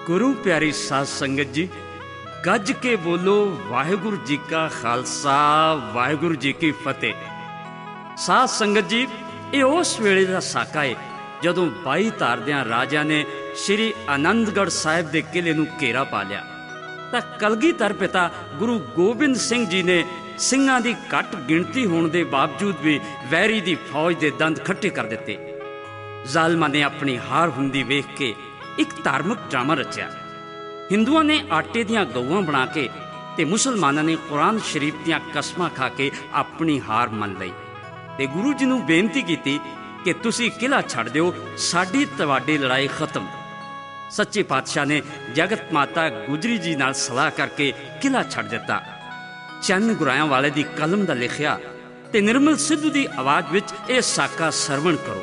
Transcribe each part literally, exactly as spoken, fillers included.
गुरु प्यारी साध संगत जी, गज के बोलो वाहिगुरु जी का खालसा वाहिगुरु जी की फतेह। साध संगत जी, ये उस वेले का साका है जदों बाई धारदियां राजा ने श्री आनंदगढ़ साहिब के किले नूं घेरा पा लिया तां कलगीधर पिता गुरु गोबिंद सिंह जी ने ਸਿੰਘਾਂ ਦੀ घट गिणती होने के बावजूद भी वैरी की फौज के दंद खट्टे कर दिते। जालमां ने अपनी हार हुंदी वेख के एक धार्मिक ड्रामा रचिया। हिंदुओं ने आटे दियां गऊआं बना के ते मुसलमानों ने कुरान शरीफ दियां कसमां खा के अपनी हार मन लई ते गुरु जी नूं बेनती की कि तुसी किला छड़ दिओ, साडी तुहाडी लड़ाई खत्म। सच्चे पातशाह ने जगत माता गुजरी जी नाल सलाह करके किला छड़ दिता। चंद गुरायां वाले दी कलम दा लिखिया ते निर्मल सिद्धू दी आवाज विच यह साका सरवण करो।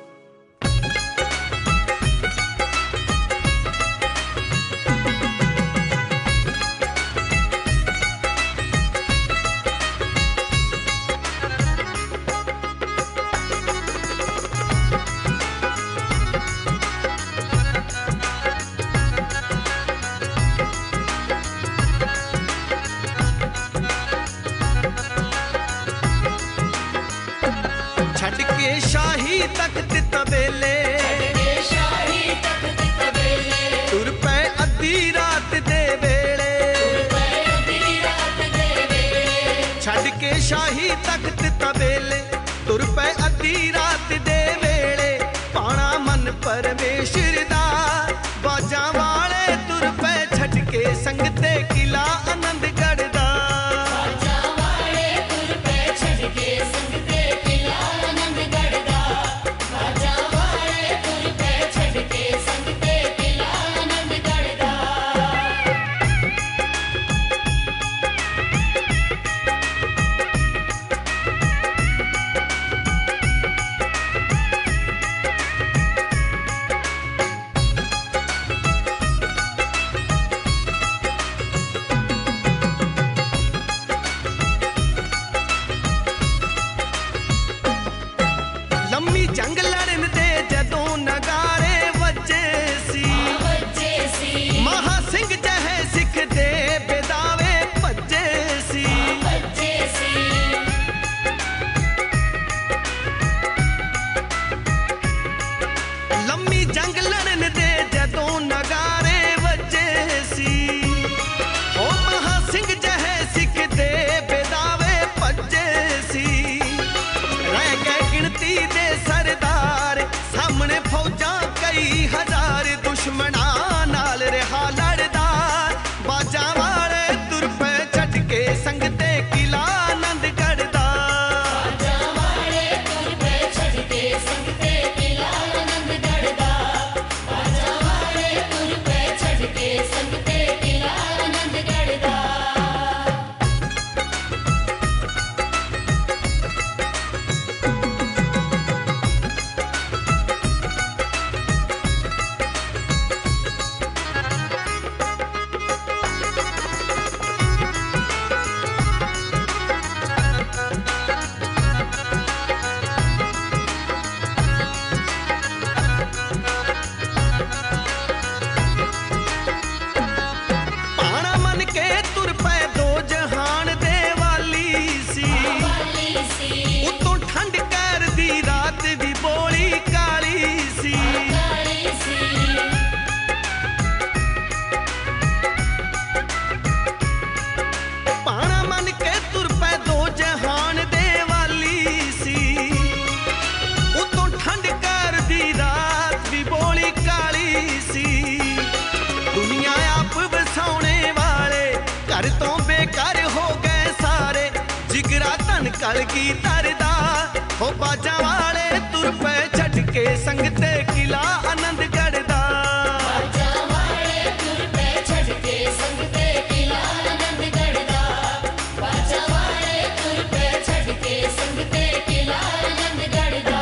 शाही तख्त तबेले तुर पे अद्धी रात दे वेले, पाना मन परमेश्वर दा बाजा वाले तुर पे छटके संगते किला आनंदगढ़ दा। बाजा वाले तुर पे छटके संगते किला आनंदगढ़ दा। बाजा वाले तुर पे छटके संगते किला आनंदगढ़ दा। जंग लड़न दे जदों नगारे वजे सी, महा सिंह जहे सिख दे बेदावे भजे सी। लम्मी जंग लड़न दे जदों नगारे वजे सी, ओ महा सिंह जहे सिख दे बेदावे भजे सी। रह गए गिनती दे सरदार सामने फौजा कई हजार, दुश्मना नाल रहा लड़दा। बाजा वाले तुर पे छटके संगते किला आनंदगढ़ दा। बाजा वाले तुर पे छटके संगते किला आनंदगढ़ दा। बाजा वाले तुर पे छटके संगते किला आनंदगढ़ दा। कलगीधर दा हो बाजा वाले तुर पे छटके संगते किला आनंदगढ़ दा। बाजा वाले तुर पे छटके संगते किला आनंदगढ़ दा। बाजा वाले तुर पे छटके संगते किला आनंदगढ़ दा।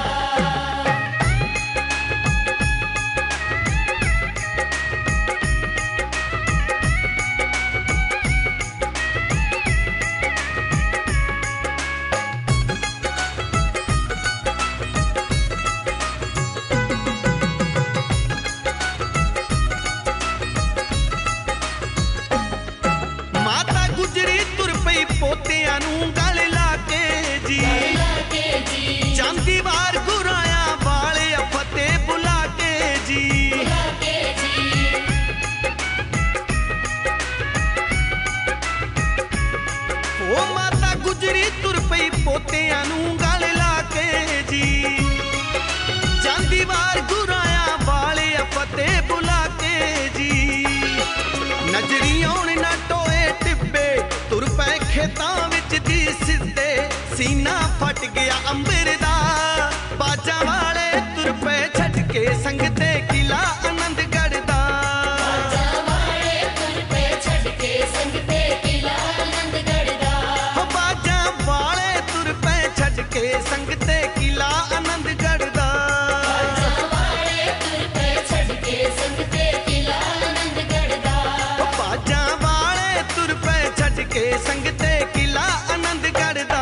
ਤੇ ਕਿਲਾ ਆਨੰਦਗੜ੍ਹ ਦਾ ਬਾਜਾਂ ਵਾਲੇ ਤੁਰ ਪਏ ਛੱਡ ਕੇ ਸੰਗ ਤੇ ਕਿਲਾ ਆਨੰਦਗੜ੍ਹ ਦਾ ਹੋ ਬਾਜਾਂ ਵਾਲੇ ਤੁਰ ਪਏ ਛੱਡ ਕੇ ਸੰਗ ਤੇ ਕਿਲਾ ਆਨੰਦਗੜ੍ਹ ਦਾ ਬਾਜਾਂ ਵਾਲੇ ਤੁਰ ਪਏ ਛੱਡ ਕੇ ਸੰਗ ਤੇ ਕਿਲਾ ਆਨੰਦਗੜ੍ਹ ਦਾ ਹੋ ਬਾਜਾਂ ਵਾਲੇ ਤੁਰ ਪਏ ਛੱਡ ਕੇ ਸੰਗ ਤੇ ਕਿਲਾ ਆਨੰਦਗੜ੍ਹ ਦਾ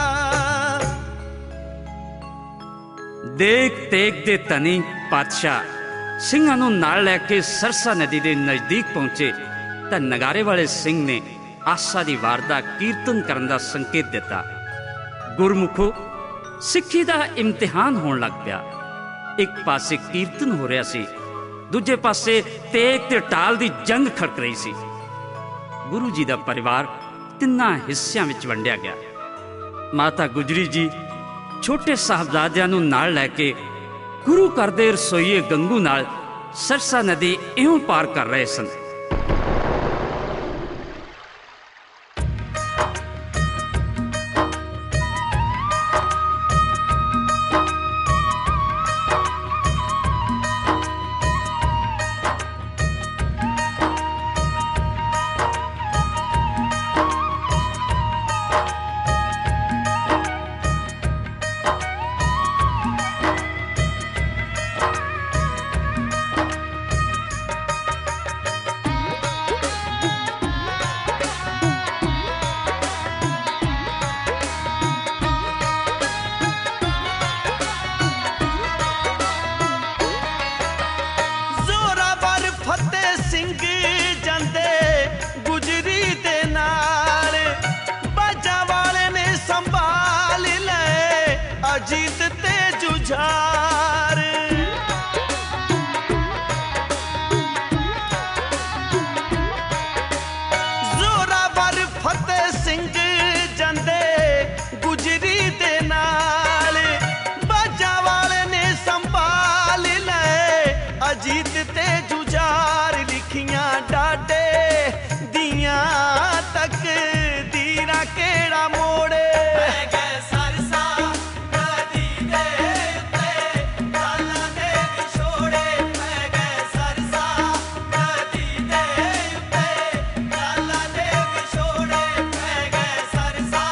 ਦੇਖ ਤੇਗ ਦੇ ਧਨੀ ਪਾਤਸ਼ਾਹ ਸਿੰਘਾਂ ਨੂੰ ਨਾਲ ਲੈ ਕੇ ਸਰਸਾ ਨਦੀ ਦੇ ਨਜ਼ਦੀਕ ਪਹੁੰਚੇ ਤਾਂ ਨਗਾਰੇ ਵਾਲੇ ਸਿੰਘ ਨੇ ਆਸਾ ਦੀ ਵਾਰ ਦਾ ਕੀਰਤਨ ਕਰਨ ਦਾ ਸੰਕੇਤ ਦਿੱਤਾ। ਗੁਰਮੁਖੋ ਸਿੱਖੀ ਦਾ ਇਮਤਿਹਾਨ ਹੋਣ ਲੱਗ ਪਿਆ। ਇੱਕ ਪਾਸੇ ਕੀਰਤਨ ਹੋ ਰਿਹਾ ਸੀ, ਦੂਜੇ ਪਾਸੇ ਤੇਗ ਤੇ ਢਾਲ ਦੀ ਜੰਗ ਖੜਕ ਰਹੀ ਸੀ। ਗੁਰੂ ਜੀ ਦਾ ਪਰਿਵਾਰ ਤਿੰਨਾਂ ਹਿੱਸਿਆਂ ਵਿੱਚ ਵੰਡਿਆ ਗਿਆ। ਮਾਤਾ ਗੁਜਰੀ ਜੀ ਛੋਟੇ ਸਾਹਿਬਜ਼ਾਦਿਆਂ ਨੂੰ ਨਾਲ ਲੈ ਕੇ ਗੁਰੂ ਘਰ ਦੇ ਰਸੋਈਏ ਗੰਗੂ ਨਾਲ ਸਰਸਾ ਨਦੀ ਇਉਂ ਪਾਰ ਕਰ ਰਹੇ ਸਨ। ਜ਼ੋਰਾਵਰ ਫਤਿਹ ਸਿੰਘ ਜਾਂਦੇ ਗੁਜਰੀ ਦੇ ਨਾਲ ਬਾਜਾਂ ਵਾਲੇ ਨੇ ਸੰਭਾਲ ਲੈ ਅਜੀਤ ਤੇ ਜੁਝਾਰ ਜ਼ੋਰਾਵਰ ਫਤਿਹ ਸਿੰਘ ਜਾਂਦੇ ਗੁਜਰੀ ਦੇ ਨਾਲ ਬਾਜਾਂ ਵਾਲੇ ਨੇ ਸੰਭਾਲ ਲੈ ਅਜੀਤ ਤੇ ਜੁਝਾਰ ਲਿਖੀਆਂ ਡਾਡੇ ਦੀਆਂ ਤੱਕ ਦੀਰਾ ਕਿਹੜਾ ਮੋੜੇ ਪੈ ਗਏ ਸਰਸਾ ਨਦੀ ਦੇ ਉੱਤੇ ਕਾਲਾਂ ਦੇ ਵਿਛੋੜੇ ਪੈ ਗਏ ਸਰਸਾ ਨਦੀ ਦੇ ਉੱਤੇ ਕਾਲਾਂ ਦੇ ਵਿਛੋੜੇ ਪੈ ਗਏ ਸਰਸਾ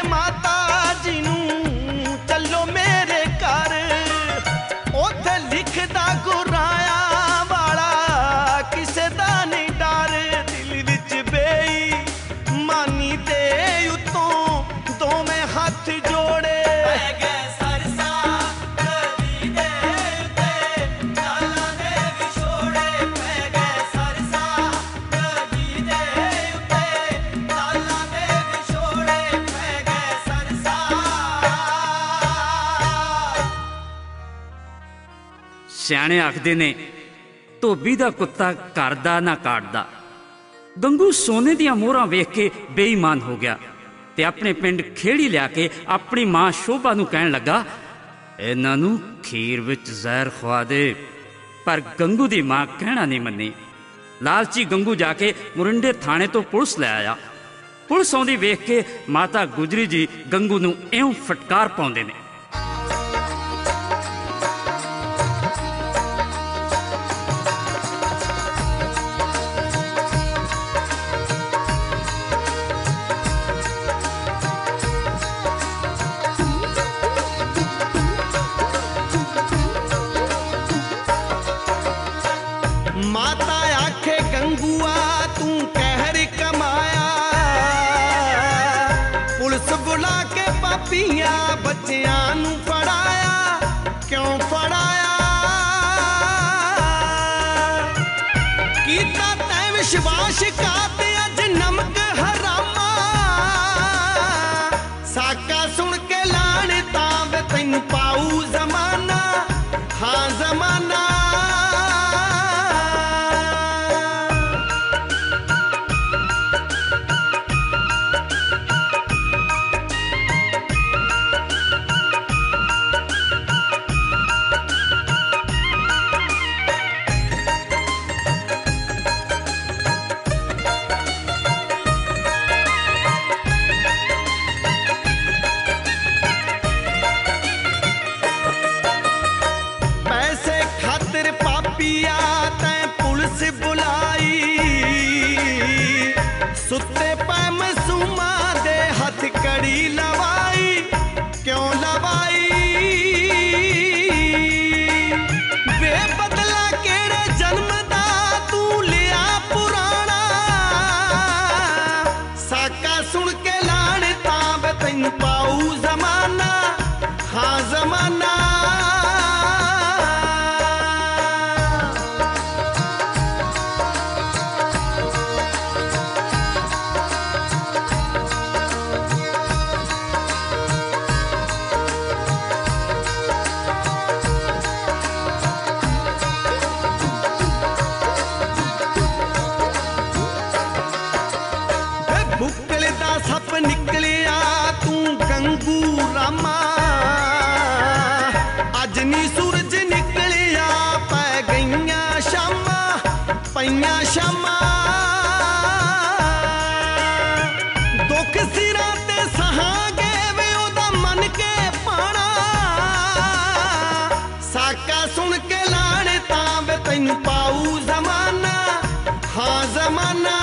माता जी नूं चलो मेरे घर ओथे लिखदा गुराया वाला किसे दा नहीं डर दिल विच बेई मानी दे उत्तों दोवें हथ जोड़े ਸਿਆਣੇ ਆਖਦੇ ਨੇ ਧੋਬੀ ਦਾ ਕੁੱਤਾ ਘਰ ਦਾ ਨਾ ਕਾਟਦਾ। ਗੰਗੂ ਸੋਨੇ ਦੀਆਂ ਮੋਹਰਾਂ ਵੇਖ ਕੇ ਬੇਈਮਾਨ ਹੋ ਗਿਆ ਤੇ ਆਪਣੇ ਪਿੰਡ ਖੇੜੀ ਲਿਆ ਕੇ ਆਪਣੀ ਮਾਂ ਸ਼ੋਭਾ ਨੂੰ ਕਹਿਣ ਲੱਗਾ, ਇਹਨਾਂ ਨੂੰ ਖੀਰ ਵਿੱਚ ਜ਼ਹਿਰ ਖਵਾ ਦੇ। ਪਰ ਗੰਗੂ ਦੀ ਮਾਂ ਕਹਿਣਾ ਨਹੀਂ ਮੰਨੀ। ਲਾਲਚੀ ਗੰਗੂ ਜਾ ਕੇ ਮੁਰਿੰਡੇ ਥਾਣੇ ਤੋਂ ਪੁਲਿਸ ਲੈ ਆਇਆ। ਪੁਲਿਸ ਆਉਂਦੀ ਵੇਖ ਕੇ ਮਾਤਾ ਗੁਜਰੀ ਜੀ ਗੰਗੂ ਨੂੰ ਇਉਂ ਫਟਕਾਰ ਪਾਉਂਦੇ ਨੇ। माता आखे गंगुआ तू कहर कमाया पुलिस बुला के पापियां बच्चियां नू फड़ाया क्यों फड़ाया कीता तै विश्वास का ते अज नमक हरामा साका सुन के लाने तां तैनू पाऊ जमाना हाँ जमाना सुते पै मसूमा दे हथ कड़ी लवाई क्यों लवाई बेबदला केड़े जन्म दा तू लिया पुराना साका सुन के लाने तां तैनू पाऊ जमाना हाँ जमाना सप निकलिया तू गंगू रामा अज नी सूरज निकलिया पै गईया शामा पैया शामा दुख सिरा ते सहांगे वे ओदा मन के पाना साका सुन के लाने तां तैनू पाऊ जमाना हाँ जमाना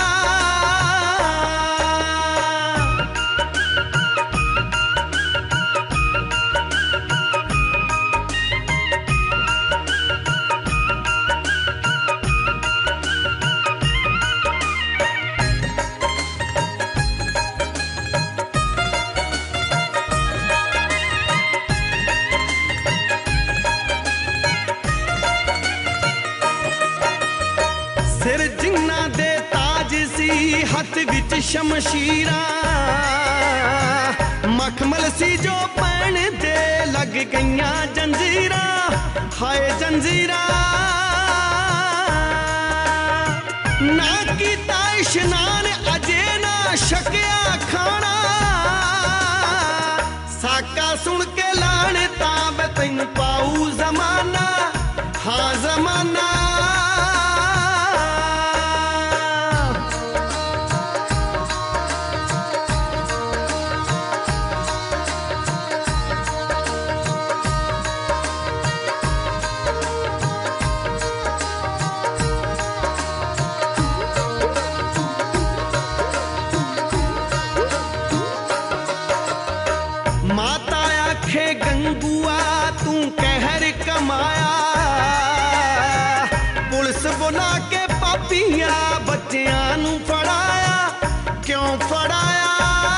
सिर जिन्ना दे ताज सी हथ विच शमशीरा मखमल सी जो पैण दे लग गईयां जंजीरा हाय जंजीरा ना कीता इशनान अजे ना शकिया खाना साका सुन के लाने तां तैनू पाऊ जमाना हाँ जमाना माता आखे गंगुआ तू कहर कमाया, पुलिस बुला के पापिया बच्चियां नू फड़ाया, क्यों फड़ाया?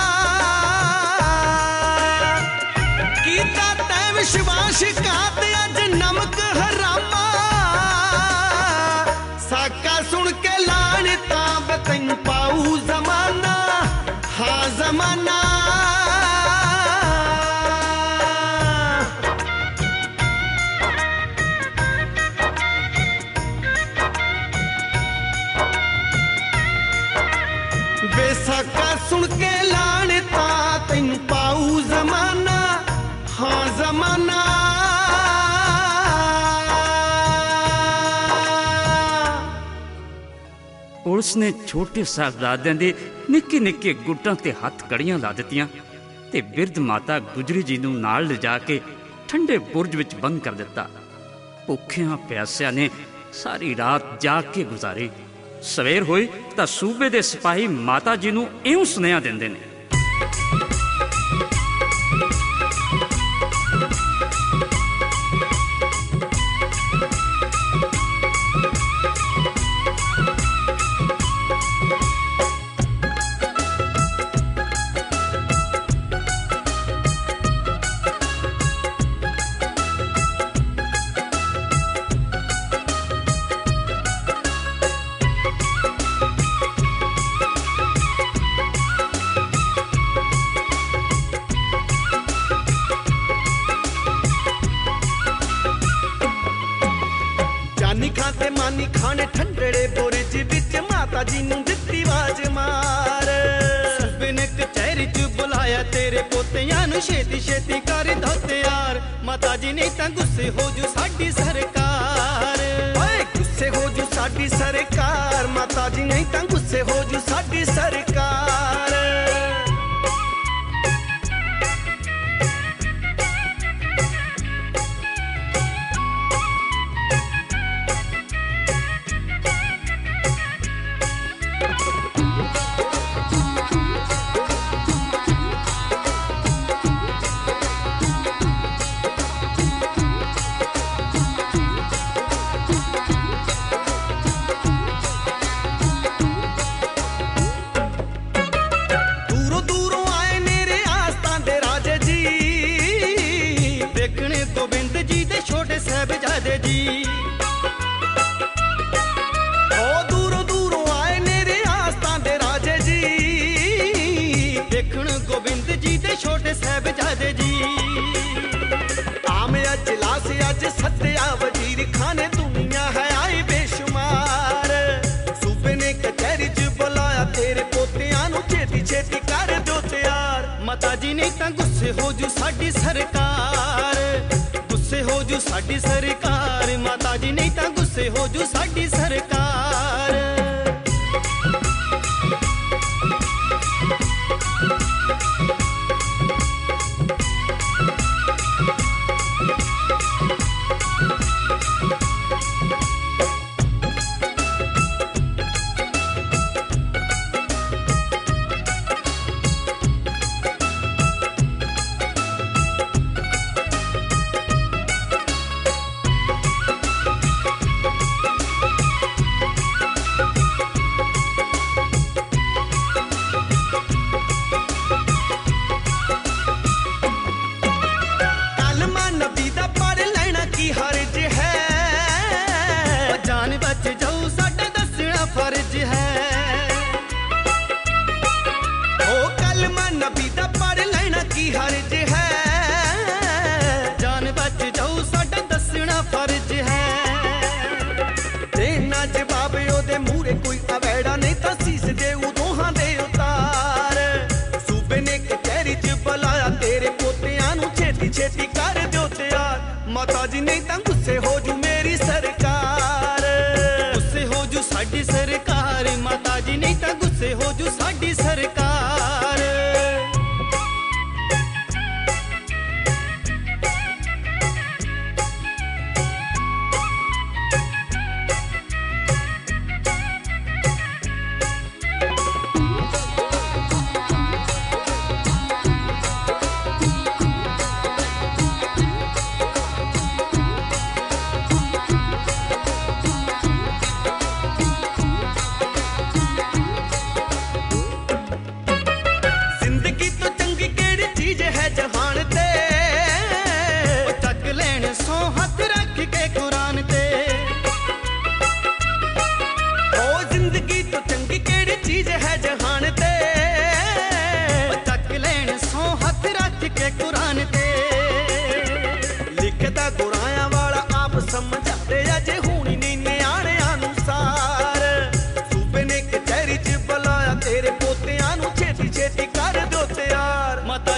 कीता तै विश्वास घात अज नमक हरामा, साका सुन के लानता तैनू पाऊ जमाना, हाँ जमाना। बेसाका सुन के लानता तैनू पाऊ जमाना, हाँ जमाना। पुलिस ने छोटे साहबजादियां दे निक्के निक्के गुट्टां ते हत्थ कड़ियां ला दित्तियां ते बिरध माता गुजरी जी नूं नाल लिजा के ठंडे बुरज विच बंद कर दिता। भुखियां प्यासियां ने सारी रात जाग के गुजारी। सवेर होई तां सूबे दे सिपाही माता जी नूं इउं सुनेहा दिंदे ने, खाते मानी खाने ठंडड़े बुरज विच माता जी नूं दित्ती वाज मार। सूबे ने कचहरी च बुलाया तेरे पोतियां नूं, छेती छेती कर दो तैयार, माता जी नहीं तां गुस्से हो जू साडी सरकार। ओए गुस्से हो जू साडी सरकार, माता जी नहीं तां गुस्से हो जू साडी सरकार। सत्या वजीर खाने दुनिया है आई बेशुमार। सूबे ने कचहरी च बुलाया तेरे पोतियां नूं, छेती छेती कर दो तैयार, माता जी नहीं तां गुस्से हो जू साडी सरकार। गुस्से हो जू साडी सरकार, माता जी नहीं तां गुस्से हो जू साडी सरकार।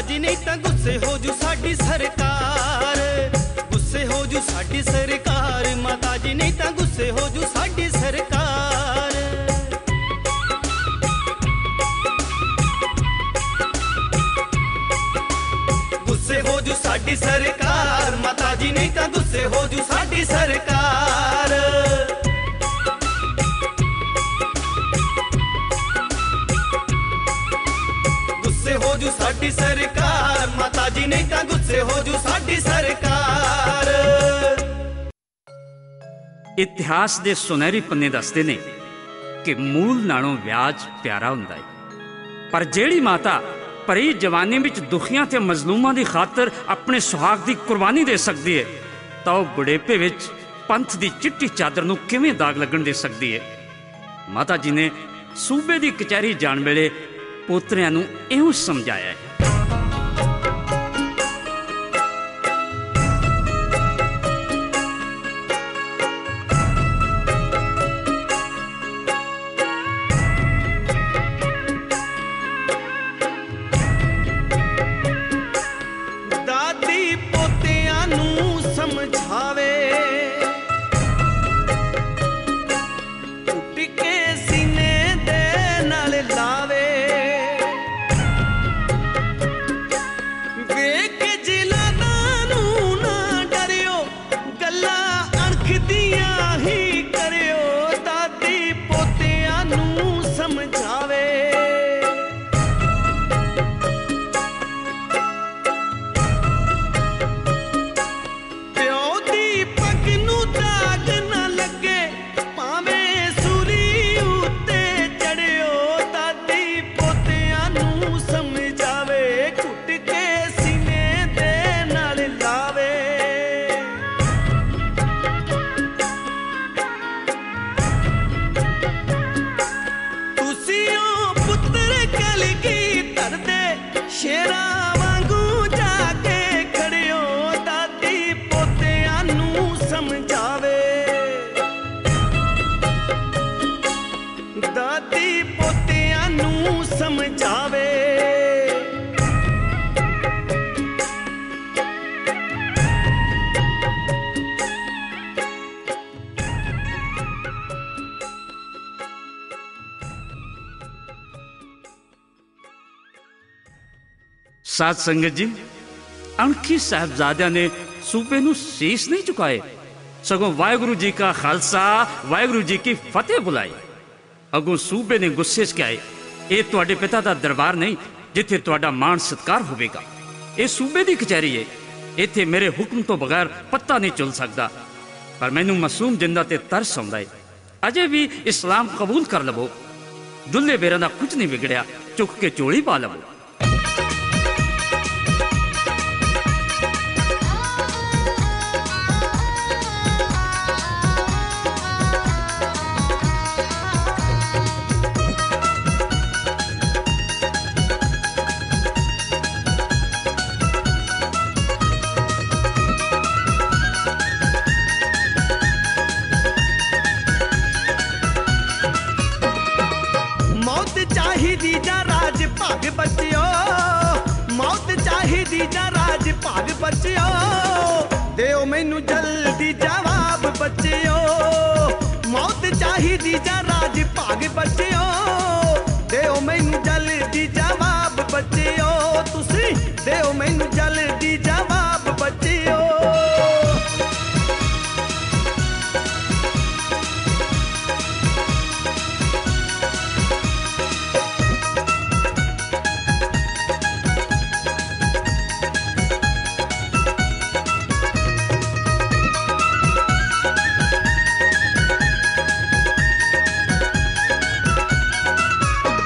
जी नहीं तां गुस्से हो जू साडी सरकार, गुस्से हो जू साडी सरकार, माता जी नहीं तां गुस्से हो जू साडी सरकार। गुस्से हो जू साडी सरकार, माता जी नहीं तां गुस्से हो जू साडी सरकार। हो जू साडी सरकार, माता जी नहीं तां गुस्से हो जू साडी सरकार। इतिहास दे सुनहरी पन्ने दसदे ने कि मूल नालों व्याज प्यारा हुंदा है, पर जेड़ी माता भरी जवानी विच दुखियां ते मजलूमां दी खातर अपने सुहाग दी कुर्बानी दे सकदी है, तां ओह बुढ़ेपे विच पंथ दी चिट्टी चादर नूं किवें दाग लगण दे सकदी है। माता जी ने सूबे दी कचहरी जाण वेले पोतरियां नूं इउं समझाया है। दादी पोतियां नूं समझावे, उठ के सीने दे नाल लावे, समझावे। साध संगत जी, अणखी साहबजादियां ने सूबे नूं शीश नहीं झुकाए, सगों वाहिगुरु जी का खालसा वाहिगुरु जी की फतेह बुलाई। अगों सूबे ने गुस्से च कहा, ये तुहाडे पिता दा दरबार नहीं जिथे तुहाडा मान सत्कार होवेगा, ये सूबे दी कचहरी है, इत्थे मेरे हुक्म तो बगैर पत्ता नहीं चल सकदा। पर मैनू मासूम जिंदा ते तरस आउंदा है, अजे भी इस्लाम कबूल कर लवो, दुल्ले बेरां दा कुछ नहीं बिगड़िया, चुक के चोली पा लवो। भाग बचियो, मौत चाहिदी जा राज भाग बचियो, देओ मैनू जल्दी जवाब बचियो। मौत चाहिदी जा राज भाग बचियो, देओ मैनू जल्दी जवाब बचियो। तुसी देओ मैनू जल्दी जवाब बचियो।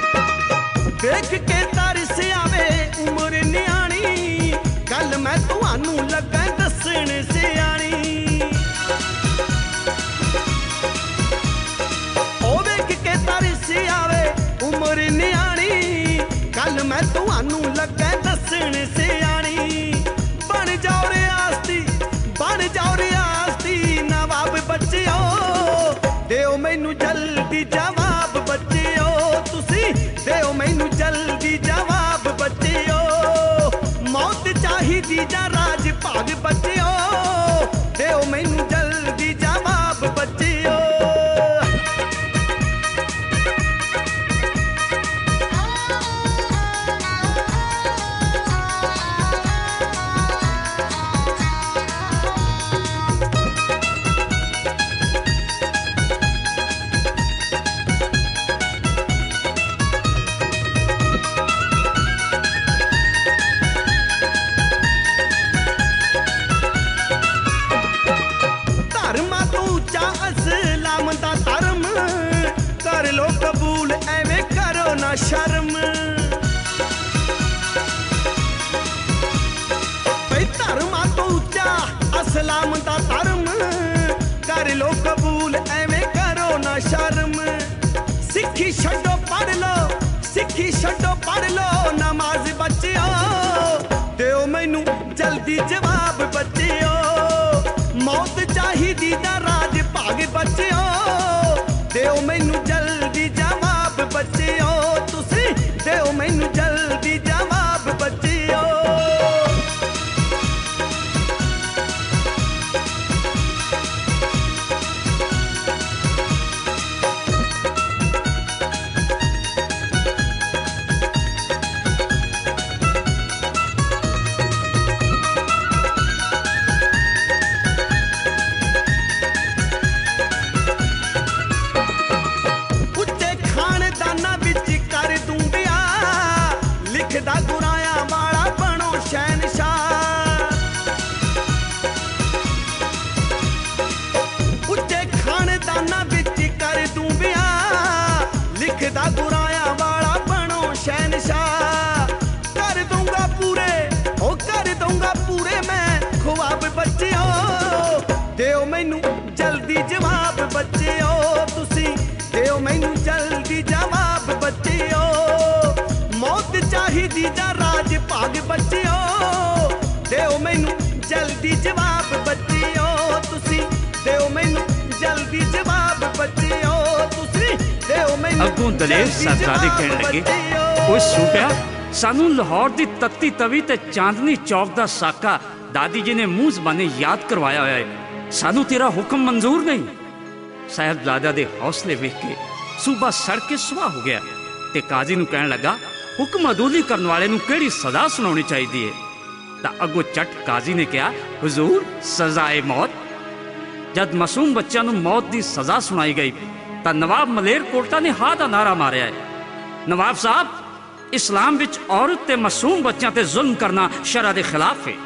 देख के तरस आवे उम्र न्याणी, गल मैं तुहानू जीजा राज भाग बच्चियो दिओ मैनू जल्दी जवाब बच्चियो शर्म भाई धर्मा तो उच्चा असलाम दा धर्म कर लो कबूल एवें करो ना शर्म सिक्खी छड्डो पढ़ लो सिक्खी छड्डो पढ़ लो नमाज बच्चियो दिओ मैनू जल्दी जवाब बच्चियो मौत चाहिदी दा राज भाग बच्चियो दिओ मैनू जल्दी जवाब बच्चियो दिओ मैनू जल्दी जवाब बच्चियो उच्चे खानदाना विच कर दूं लिखदा गुराया वाला बनो शहनशाह उच्चे खानदाना विच कर दूं ब्याह लिखदा गुराया वाला बनो शहनशाह कर दूंगा पूरे ओ कर दूंगा पूरे मैं ख्वाब बच्चियो दिओ मैनू जल्दी जवाब बच्चियो तुसी दिओ मैनू जल्दी जवाब बच्चियो मौत चाहिदी जा राज भाग बच्चियो दिओ मैनू जल्दी जवाब बच्चियो तुसी दिओ मैनू जल्दी जवाब बच्चियो तुसी दिओ मैनू अगों दलेर साहबजादे कहण लगे ओए सूटिया सानू लाहौर दी तत्ती तवी ते चांदनी चौक दा साका दादी जी ने मुंह ज़बाने याद करवाया होया है सानू तेरा हुक्म मंजूर नहीं साहबजादा दे हौसले वेख के सूबा सड़ के सुहा हो गया ते काजी नू कहण लगा हुक्म अदूली करने वाले नू केड़ी सजा सुनानी चाहिए है तां अगो चट काजी ने कहा हुजूर सजाए मौत जद मासूम बच्चों नू मौत की सजा सुनाई गई तां नवाब मलेरकोटला ने हा दा नारा मारिया है नवाब साहब इस्लाम विच औरत ते मासूम बच्चों ते जुल्म करना शरा दे खिलाफ है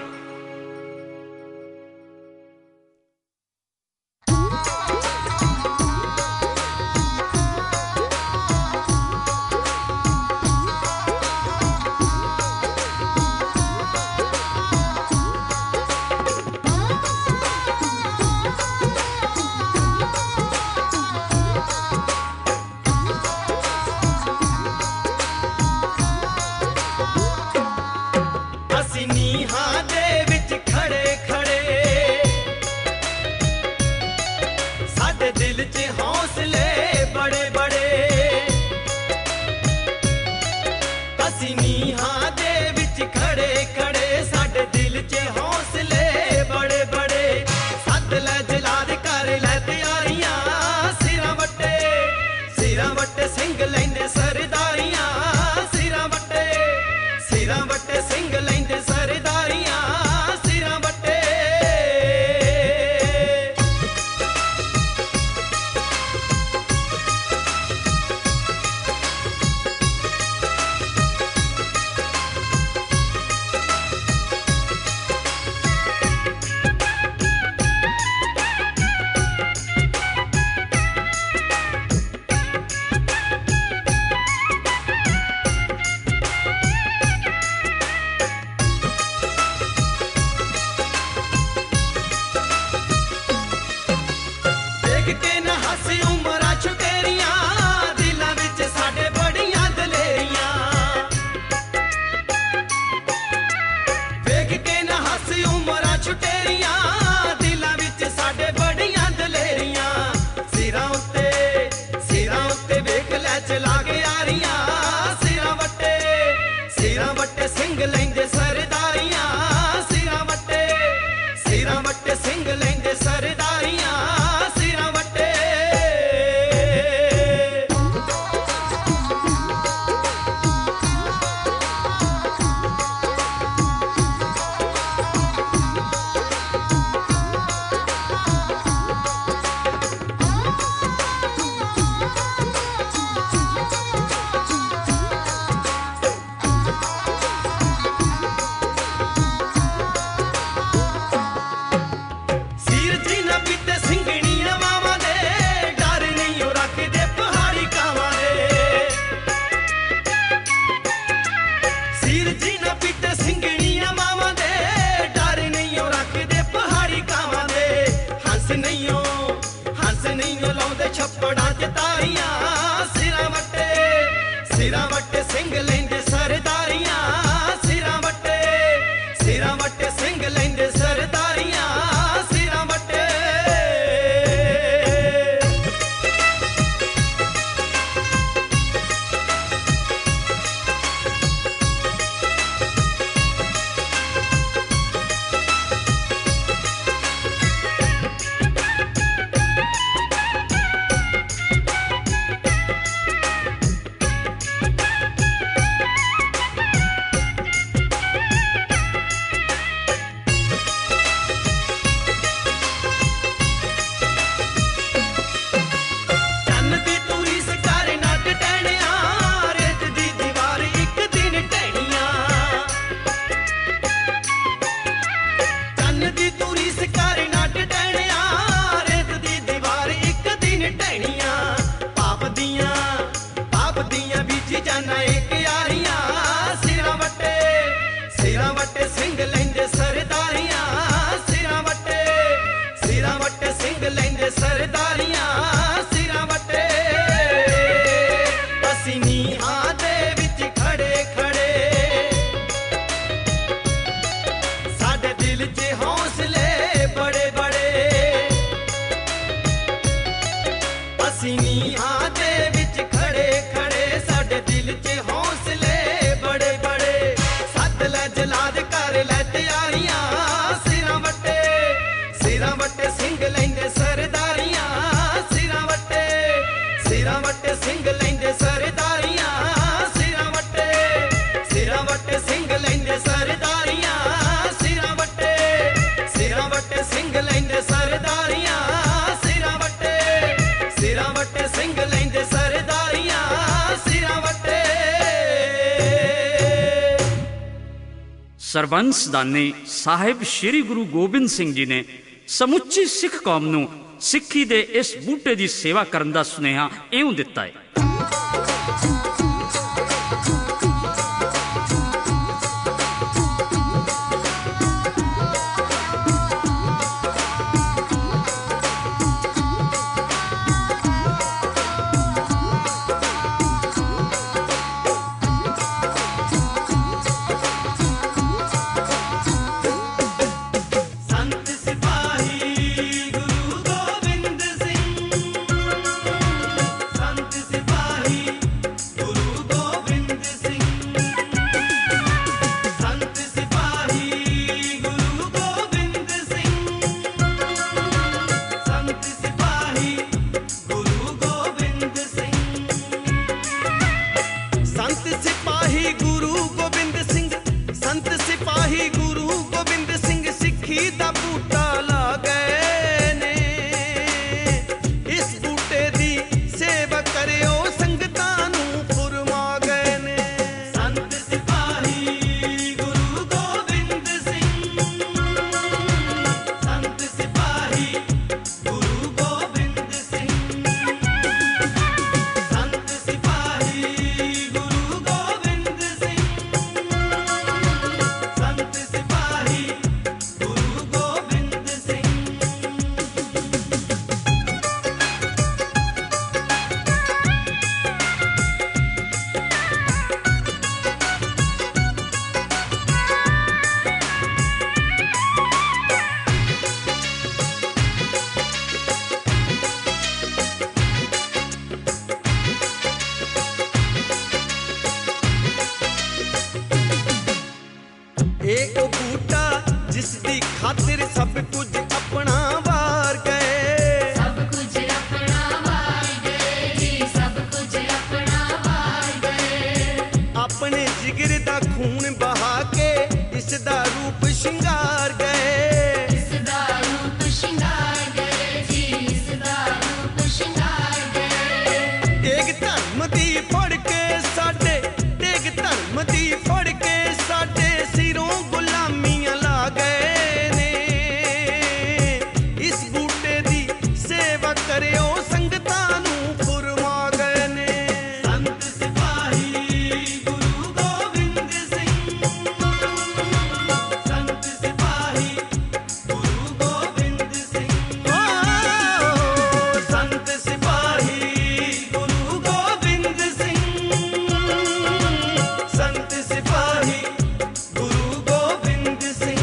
सिरां वट्टे सिंह लैंदे सरदारियां सिरां ਸਿੰਘ ਲੈਂਦੇ ਸਰਦਾਰੀਆਂ ਸਿਰਾਂ ਵੱਟੇ ਸਿਰਾਂ ਵੱਟੇ ਸਿੰਘ ਲੈਂਦੇ ਸਰਦਾਰੀਆਂ ਸਿਰਾਂ ਵੱਟੇ ਅਸੀਂ ਨੀਹਾਂ ਦੇ ਵਿੱਚ ਖੜੇ ਖੜੇ ਸਾਡੇ ਦਿਲ 'ਚ ਹੌਸਲੇ ਬੜੇ ਬੜੇ ਅਸੀਂ ਨੀਹਾਂ ਦੇ ਵਿੱਚ ਖੜੇ ਖੜੇ ਸਾਡੇ ਦਿਲ 'ਚ ਹੌਸਲੇ ਬੜੇ ਬੜੇ ਸੱਦ ਲੈ ਜਲਾਦ ਕਰ ਲੈ ਤਿਆਰੀਆਂ ਸਿਰਾਂ ਵੱਟੇ ਸਿਰਾਂ ਵੱਟੇ ਸਿੰਘ ਲੈਂਦੇ ਸਰਦਾਰੀਆਂ ਸਿਰਾਂ ਵੱਟੇ ਸਿਰਾਂ ਵੱਟੇ ਸਿੰਘ ਲੈਂਦੇ ਸਰਦਾਰੀਆਂ ਸਿਰਾਂ ਵੱਟੇ ਸਿਰਾਂ ਵੱਟੇ ਸਿੰਘ ਲੈਂਦੇ ਸਰਦਾਰੀਆਂ ਸਿਰਾਂ ਵੱਟੇ ਸਿਰਾਂ ਵੱਟੇ ਸਿੰਘ ਲੈਂਦੇ ਸਰਦਾਰੀਆਂ ਸਿਰਾਂ ਵੱਟੇ ਸਿਰਾਂ ਵੱਟੇ ਸਿੰਘ ਲੈਂਦੇ ਸਰਦਾਰੀਆਂ ਸਿਰਾਂ ਵੱਟੇ ਸਰਬੰਸ ਦਾਨੀ ਸਾਹਿਬ ਸ਼੍ਰੀ ਗੁਰੂ ਗੋਬਿੰਦ ਸਿੰਘ ਜੀ ਨੇ ਸਮੁੱਚੀ ਸਿੱਖ ਕੌਮ ਨੂੰ ਸਿੱਖੀ ਦੇ ਇਸ ਬੂਟੇ ਦੀ ਸੇਵਾ ਕਰਨ ਦਾ ਸੁਨੇਹਾ ਇਉਂ ਦਿੱਤਾ ਹੈ। ਸੰਤ ਸਿਪਾਹੀ ਗੁਰੂ ਗੋਬਿੰਦ ਸਿੰਘ ਸੰਤ ਸਿਪਾਹੀ ਗੁਰੂ ਗੋਬਿੰਦ ਸਿੰਘ ਸੰਤ ਸਿਪਾਹੀ ਗੁਰੂ ਗੋਬਿੰਦ ਸਿੰਘ ਸੰਤ ਸਿਪਾਹੀ ਗੁਰੂ ਗੋਬਿੰਦ ਸਿੰਘ ਸੰਤ ਸਿਪਾਹੀ ਗੁਰੂ ਗੋਬਿੰਦ ਸਿੰਘ ਸੰਤ ਸਿਪਾਹੀ ਗੁਰੂ ਗੋਬਿੰਦ ਸਿੰਘ ਸਿੱਖੀ ਦਾ ਬੂਟਾ ਲਾ ਗਏ ਨੇ ਇਸ ਬੂਟੇ ਦੀ ਸੇਵਾ ਕਰਿਓ ਸੰਗਤਾਂ ਨੂੰ ਫੁਰਮਾ ਗਏ ਨੇ ਸੰਤ ਸਿਪਾਹੀ ਗੁਰੂ ਗੋਬਿੰਦ ਸਿੰਘ ਸੰਤ ਸਿਪਾਹੀ ਗੁਰੂ ਗੋਬਿੰਦ ਸਿੰਘ ਸੰਤ ਸਿਪਾਹੀ ਗੁਰੂ ਗੋਬਿੰਦ ਸਿੰਘ ਸੰਤ ਸਿਪਾਹੀ ਗੁਰੂ ਗੋਬਿੰਦ ਸਿੰਘ ਇਹ ਉਹ ਬੂਟਾ ਜਿਸ ਦੀ ਖਾਤਰ ਸਭ ਕੁਝ ਆਪਣਾ ਵਾਰ ਗਏ ਸਭ ਕੁਝ ਆਪਣਾ ਵਾਰ ਗਏ ਜੀ ਸਭ ਕੁਝ ਆਪਣਾ ਵਾਰ ਗਏ ਆਪਣੇ ਜਿਗਰ ਦਾ ਖੂਨ ਬਹਾ ਕੇ ਇਸ ਦਾ ਰੂਪ ਸ਼ਿੰਗਾਰ ਗਏ ਇਸ ਦਾ ਰੂਪ ਸ਼ਿੰਗਾਰ ਗਏ ਜੀ ਇਸ ਦਾ ਰੂਪ ਸ਼ਿੰਗਾਰ ਗਏ ਤੇਗ ਧਰਮ ਦੀ ਫੜ ਕੇ ਸਾਡੇ ਤੇਗ ਧਰਮ ਦੀ ਫੜ ਕੇ ਸਾਡੇ ਸਿਰੋਂ ਗੁਲਾਮੀਆਂ ਲਾ ਗਏ ਨੇ ਇਸ ਬੂਟੇ ਦੀ ਸੇਵਾ ਕਰਿਓ ਸੰਗਤਾਂ ਨੂੰ ਫੁਰਮਾ ਗਏ ਨੇ ਸੰਤ ਸਿਪਾਹੀ ਗੁਰੂ ਗੋਬਿੰਦ ਸਿੰਘ ਸੰਤ ਸਿਪਾਹੀ ਗੁਰੂ ਗੋਬਿੰਦ ਸਿੰਘ ਓ ਸੰਤ ਸਿਪਾਹੀ ਗੁਰੂ ਗੋਬਿੰਦ ਸਿੰਘ ਸੰਤ ਸਿਪਾਹੀ ਗੁਰੂ ਗੋਬਿੰਦ ਸਿੰਘ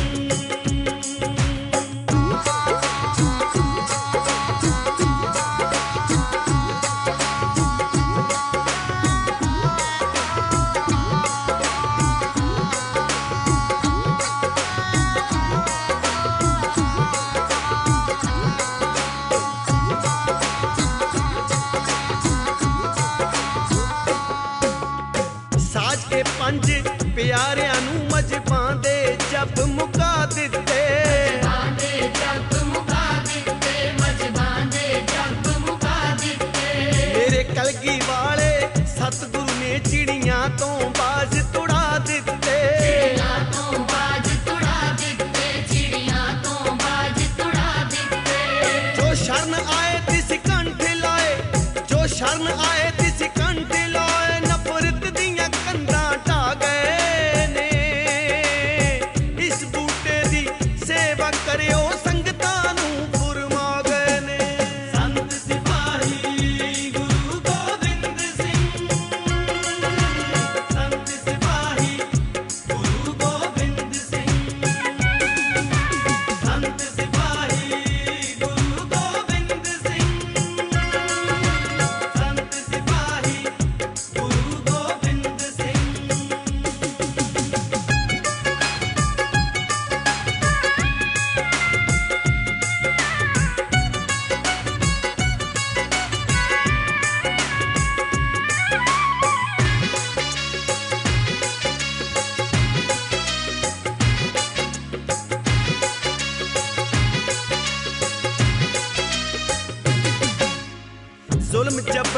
ਸਾਜ ਕੇ ਪੰਜ ਪਿਆਰਿਆਂ ਨੂੰ ਮਜਬਾਂ ਦੇ ਜਪ ਮੁਕਾ ਦਿੱਤੇ ਬਾਂਦੇ ਜੱਗ ਮੁਕਾ ਦਿੱਤੇ ਮਜਬਾਂ ਦੇ ਜੱਗ ਮੁਕਾ ਦਿੱਤੇ ਮੇਰੇ ਕਲਗੀ ਵਾਲੇ ਸਤਿਗੁਰੂ ਨੇ ਚਿੜੀਆਂ ਤੋਂ ਬਾਜ਼ ਤੁੜਾ ਦਿੱਤੇ ਚਿੜੀਆਂ ਤੋਂ ਬਾਜ ਤੁੜਾ ਦਿੱਤੇ ਚਿੜੀਆਂ ਤੋਂ ਬਾਜ ਤੁੜਾ ਦਿੱਤੇ ਜੋ ਸ਼ਰਨ ਆਏ ਤਿਸ ਕੰਠ ਲਾਏ ਜੋ ਸ਼ਰਨ ਆਏ ਤਿਸ ਕੰਠ ਲਾਏ ਨਫ਼ਰਤ ਦੀਆਂ ਕੰਧਾਂ ਢਾ ਗਏ ਨੇ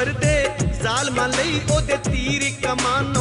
ਵਰਦੇ ਜ਼ਾਲਮਾਂ ਲਈ ਉਹਦੇ ਤੀਰ ਕਮਾਨੋ